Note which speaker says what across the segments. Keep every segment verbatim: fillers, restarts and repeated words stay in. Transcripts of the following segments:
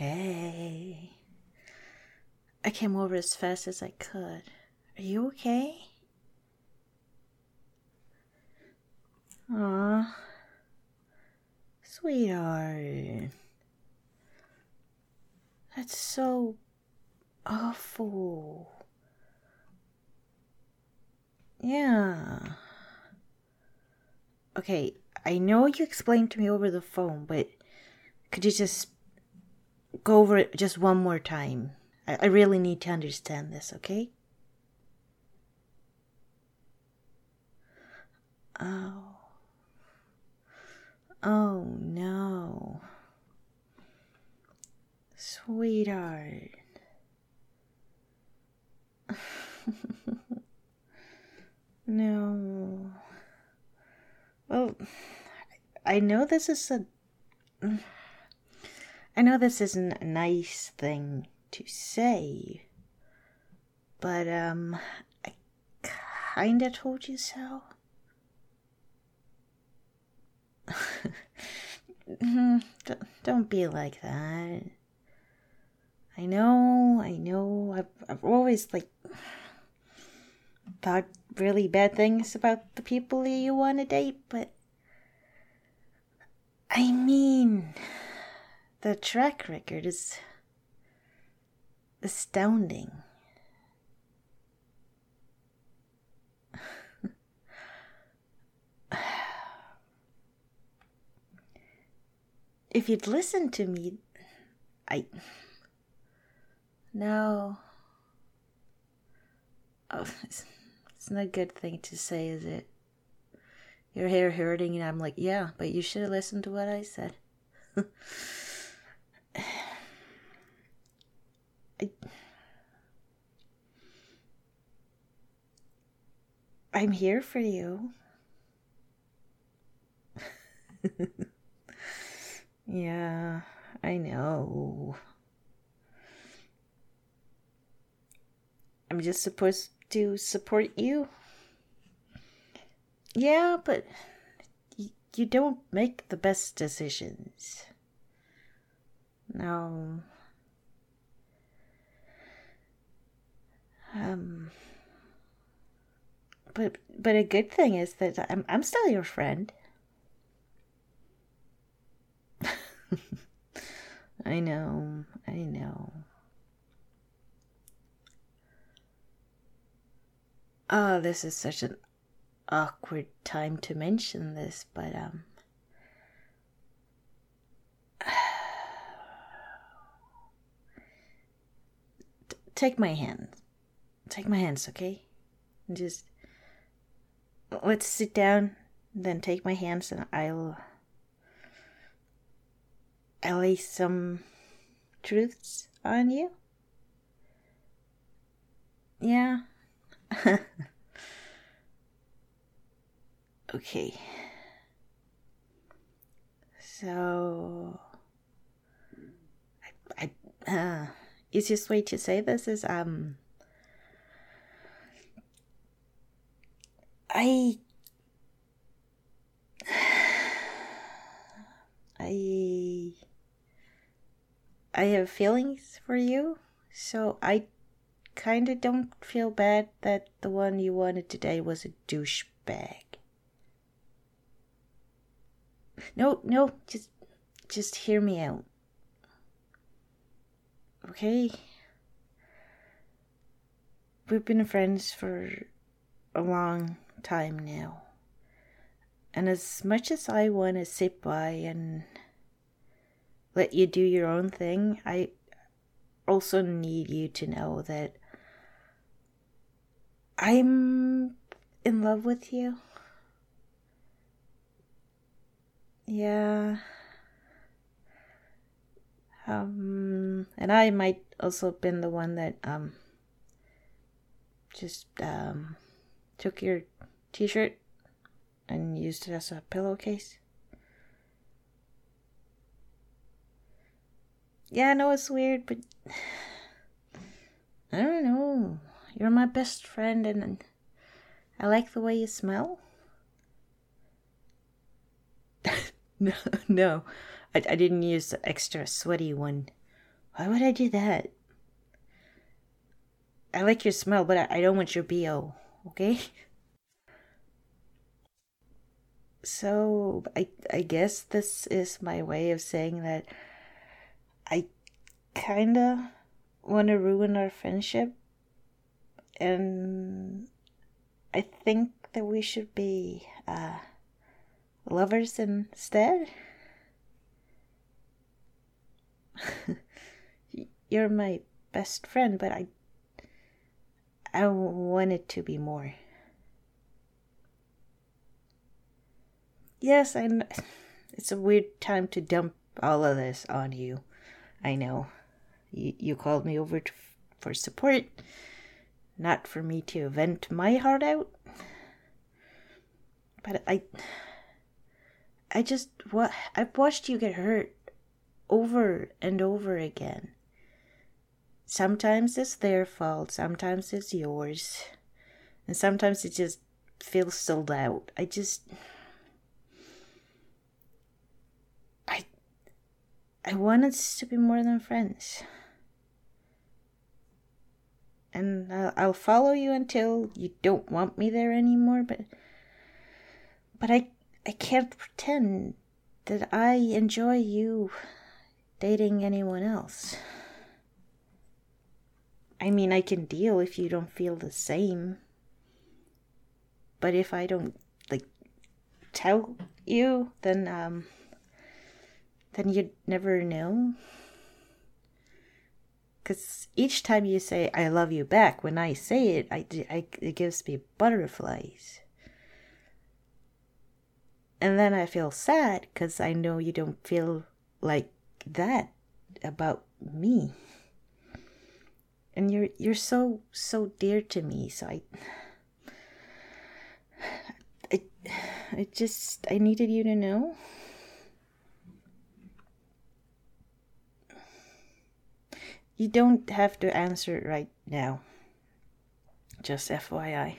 Speaker 1: Hey. I came over as fast as I could. Are you okay? Aw. Sweetheart. That's so awful. Yeah. Okay, I know you explained to me over the phone, but could you just go over it just one more time? I, I really need to understand this, okay? Oh. Oh, no. Sweetheart. No. Well, I know this is a... I know this isn't a nice thing to say, but, um, I kinda told you so. Don't be like that. I know, I know, I've, I've always, like, thought really bad things about the people you want to date, but I mean, the track record is astounding. If you'd listen to me, I... No. Oh, it's, it's not a good thing to say, is it? Your hair hurting, and I'm like, yeah, but you should have listened to what I said. I, I'm here for you. Yeah, I know. I'm just supposed to support you. Yeah, but y- you don't make the best decisions. No. Um. But but a good thing is that I'm I'm still your friend. I know. I know. Oh, this is such an awkward time to mention this, but um T- take my hand. Take my hands, okay? And just let's sit down, then take my hands and I'll I'll lay some truths on you. Yeah. Okay. So I, I uh easiest way to say this is um I I I have feelings for you, so I kind of don't feel bad that the one you wanted today was a douchebag. No, no, just just hear me out. Okay? We've been friends for a long time now. And as much as I want to sit by and let you do your own thing, I also need you to know that I'm in love with you. Yeah. Um, and I might also have been the one that, um, just, um, took your t-shirt and used it as a pillowcase. Yeah, I know it's weird, but I don't know. You're my best friend and I like the way you smell. no, no. I, I didn't use the extra sweaty one. Why would I do that? I like your smell, but I, I don't want your B O, okay? So, I, I guess this is my way of saying that I kinda want to ruin our friendship, and I think that we should be uh, lovers instead. You're my best friend, but I I want it to be more. Yes, I know. It's a weird time to dump all of this on you. I know. You, you called me over to, for support, not for me to vent my heart out. But I, I just what I've watched you get hurt over and over again. Sometimes it's their fault, sometimes it's yours, and sometimes it just feels sold out. I just, I, I want us to be more than friends. And I'll, I'll follow you until you don't want me there anymore, but but I I can't pretend that I enjoy you dating anyone else. I mean, I can deal if you don't feel the same. But if I don't, like, tell you, then, um, then you'd never know. Because each time you say, I love you back, when I say it, I, I, it gives me butterflies. And then I feel sad because I know you don't feel like that about me. And you're you're so so dear to me, so I I I just I needed you to know. You don't have to answer it right now. Just F Y I.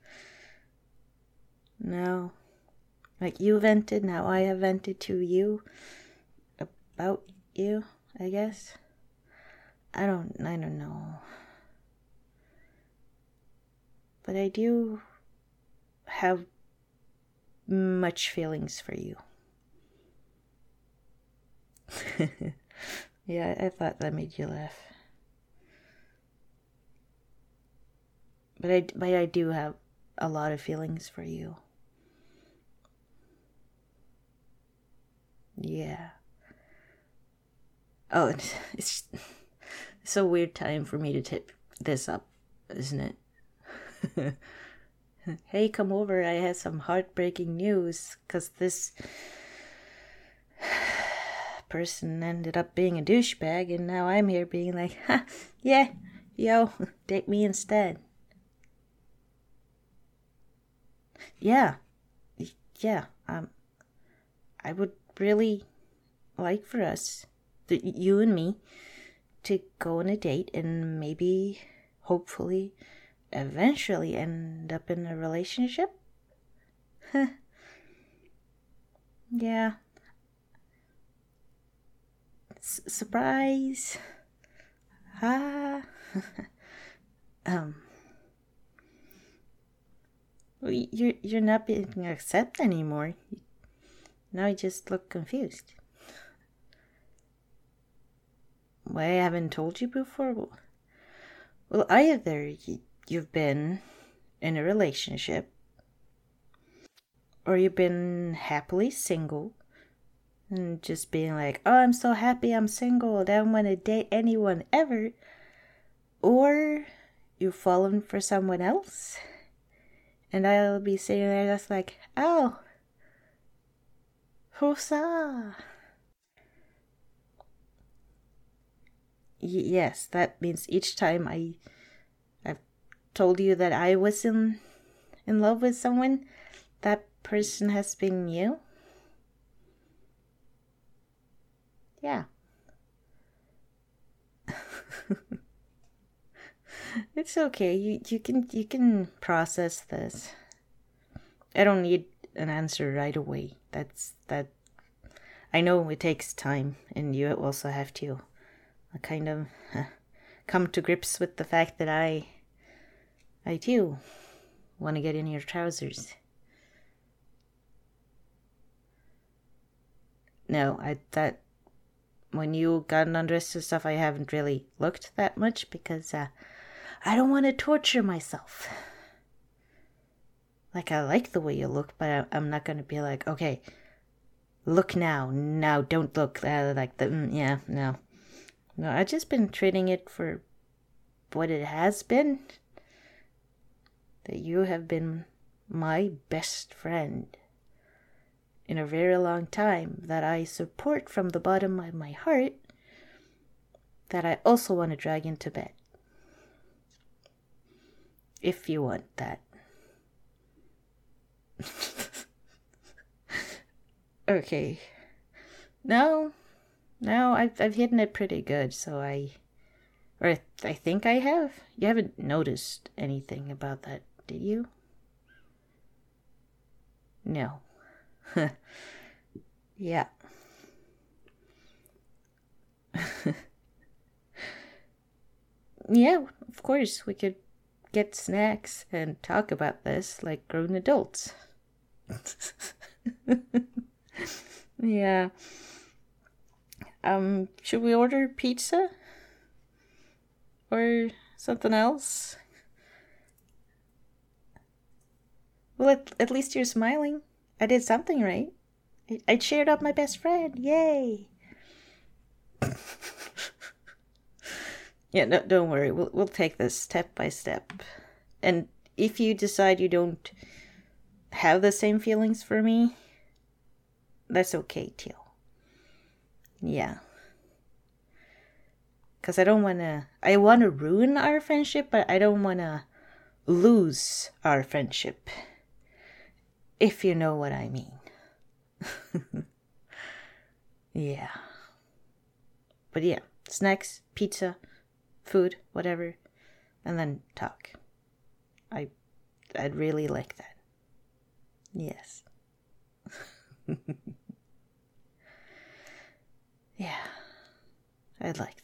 Speaker 1: No. Like you vented, now I have vented to you about you, I guess. I don't I don't know. But I do have much feelings for you. Yeah, I thought that made you laugh. But I, but I do have a lot of feelings for you. Yeah. Oh, it's, it's, it's a weird time for me to tip this up, isn't it? Hey, come over. I had some heartbreaking news because this person ended up being a douchebag, and now I'm here being like, ha, yeah, yo, date me instead. Yeah, yeah, um, I would really like for us, the, you and me, to go on a date and maybe, hopefully, eventually end up in a relationship. Yeah. S- surprise. Ah. um. You're you're not being accepted anymore. Now you just look confused. Why I haven't told you before? Well, either you've been in a relationship, or you've been happily single, and just being like, oh, I'm so happy I'm single, I don't want to date anyone ever. Or you've fallen for someone else, and I'll be sitting there just like, oh, Rosa. Y- yes, that means each time I, I've told you that I was in, in love with someone, that person has been you. Yeah. It's okay. You you can you can process this. I don't need an answer right away. That's that. I know it takes time, and you also have to I kind of uh, come to grips with the fact that I, I too, want to get in your trousers. No, I thought when you got undressed and stuff, I haven't really looked that much because uh, I don't want to torture myself. Like, I like the way you look, but I'm not going to be like, okay, look now. Now, don't look. Uh, like, the mm, yeah, no. No, I've just been treating it for what it has been. That you have been my best friend in a very long time, that I support from the bottom of my heart, that I also want to drag into bed. If you want that. Okay. No, no, I've, I've hidden it pretty good, so I, or I, th- I think I have. You haven't noticed anything about that, did you? No. Yeah. Yeah, of course, we could get snacks and talk about this like grown adults. Yeah. Um, should we order pizza? Or something else? Well, at, at least you're smiling. I did something right. I, I cheered up my best friend. Yay! Yeah, no, don't worry. We'll we'll take this step by step. And if you decide you don't have the same feelings for me, that's okay too. Yeah. Because I don't want to... I want to ruin our friendship, but I don't want to lose our friendship. If you know what I mean. Yeah. But yeah, snacks, pizza, food, whatever, and then talk. I, I'd really like that. Yes. Yeah, I'd like